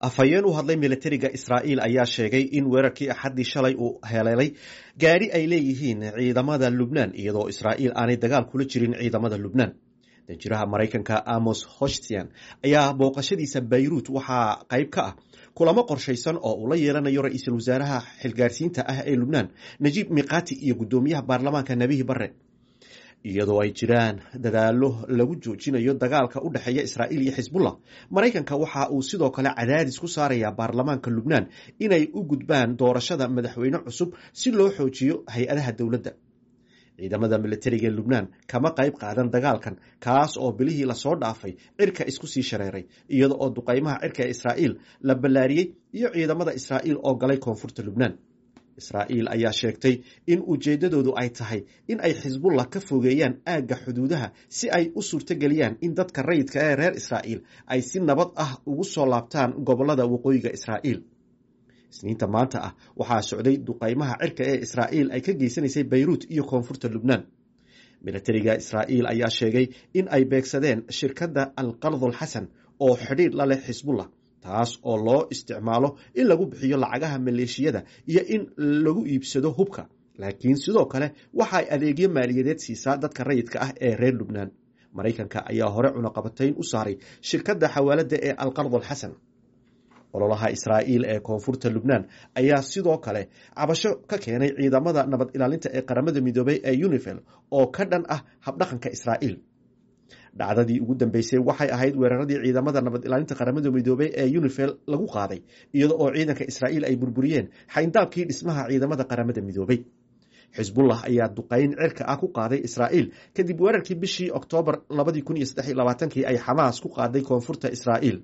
afhayeen u hadlay militariga Israa'iil ayaa sheegay in weerarkii Axaddii shalay uu heleelay gaari ay leeyihiin ciidamada Lubnaan iyadoo Israa'iil aanay dagaal kula jirin ciidamada Lubnaan. Danjiraha Mareykanka Amos Hochstein ayaa booqashadiisa Beirut waxaa qayb ka ah kulamo qorshaysan oo uu la yeelanayo ra'iisul wasaaraha xilgaarsiinta ah ee Lubnaan Najib Mikati iyo gudoomiyaha baarlamaanka Nabihi Barre. iyadoo ay jiraan dadaalo lagu joojinayo dagaalka u dhaxeeya Israa'iil iyo Xisbullah, Mareykanka waxa uu sidoo kale cadaadis ku saarayaa baarlamaanka Lubnaan inay u gudbaan doorashada madaxweyne cusub si loo xoojiyo hay'adaha dawladda. ciidamada militariga Lubnaan kama qayb qaadan dagaalkan kaas oo bilihii la soo dhaafay cirka isku sii shareeray iyada oo duqeymaha cirka ee Israa'iil la ballaariyay iyo ciidamada Israa'iil oo galay koonfurta Lubnaan. Israa'iil ayaa sheegtay in ujeedadoodu ay tahay in ay Xisbullah ka fogeeyaan aagga xuduudaha si ay u suurtageliyaan in dadka rayidka ee reer Israa'iil ay si nabad ah ugu soo laabtaan gobollada waqooyiga Israa'iil. Isniinta maanta ah waxaa socday duqeymaha cirka ee Israa'iil ay ka geysanaysay Beirut iyo koonfurta Lubnaan. Militariga Israa'iil ayaa sheegay in ay beegsadeen shirkadda Al-Qard Al-Hassan oo xidhiidh la leh Xisbullah, taas oo loo isticmaalo in lagu bixiyo lacagaha maleeshiyada iyo in lagu iibsado hubka, laakiin sidoo kale waxay adeegyo maaliyadeed siisaa dadka rayidka ah ee reer Lubnaan. Mareykanka ayaa hore cunaqabatayn u saaray shirkadda xawaalada ee Al-Qard Al-Hassan. ololaha Israa'iil ee koonfurta Lubnaan ayaa sidoo kale cabasho ka keenay ciidamada nabad ilaalinta ee qaramada midoobay ee UNIFIL oo ka dhan ah habdhaqanka Israa'iil. dhacdadii ugu dambeysay waxay ahayd weeraradii ciidamada nabad ilaalinta qaramada midoobay ee UNIFIL lagu qaaday iyada oo ciidanka Israa'iil ay burburiyeen xayndaabkii dhismaha ciidamada qaramada midoobay. Xisbullah ayaa duqeyn cirka ah ku qaaday Israa'iil kadib weerarkii bishii Oktoobar 2023 ay Xamaas ku qaaday koonfurta Israa'iil.